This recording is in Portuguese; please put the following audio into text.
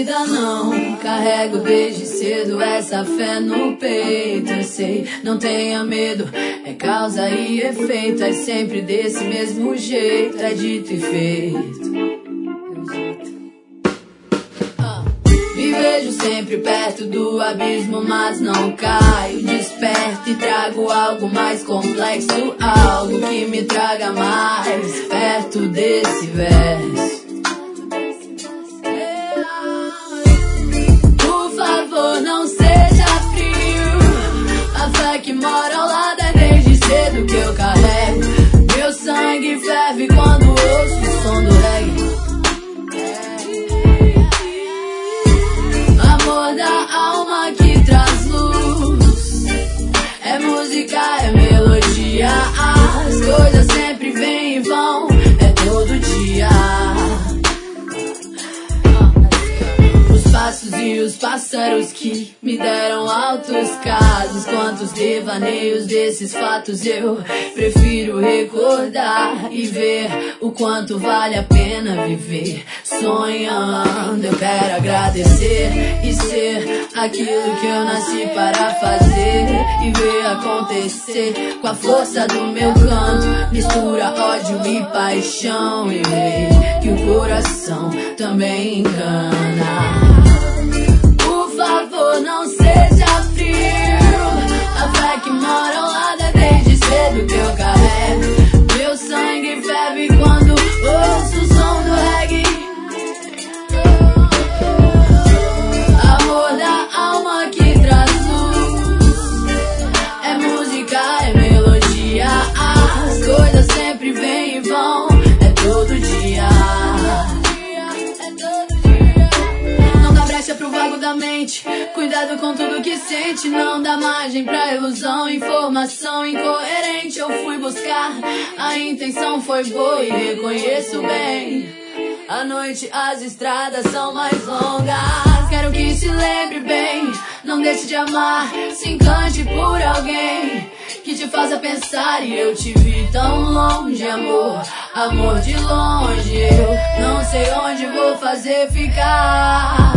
vida não. Carrego desde cedo essa fé no peito. Eu sei, não tenha medo, é causa e efeito. É sempre desse mesmo jeito, é dito e feito. Me vejo sempre perto do abismo, mas não caio. Desperto e trago algo mais complexo, algo que me traga mais perto desse verso. Por favor, não seja frio. A fé que mora ao lado é desde cedo que eu carrego. Meu sangue ferve quando ouço o som do reggae. Amor da alma que traz luz. É música, é melodia. As coisas sempre vêm e vão. É todo dia. Os passos e os pássaros que me deram altos casos. Quantos devaneios desses fatos eu prefiro recordar e ver o quanto vale a pena viver. Sonhando, eu quero agradecer e ser aquilo que eu nasci para fazer e ver acontecer com a força do meu canto. Mistura ódio e paixão e ver que o coração também engana. Por favor, não seja frio. A fé que mora ao lado é desde cedo que eu carrego. Meu sangue ferve quando ouço o som do reggae. Amor da alma que traz luz. É música, é melodia. As coisas sempre vêm e vão. É todo dia. Não dá brecha pro vago da mente. Cuidado com tudo que sente. Não dá margem pra ilusão. Informação incoerente eu fui buscar. A intenção foi boa e reconheço bem. À noite as estradas são mais longas. Quero que se lembre bem. Não deixe de amar. Se encante por alguém que te faça pensar. E eu te vi tão longe, amor. Amor de longe. Eu não sei onde vou fazer ficar.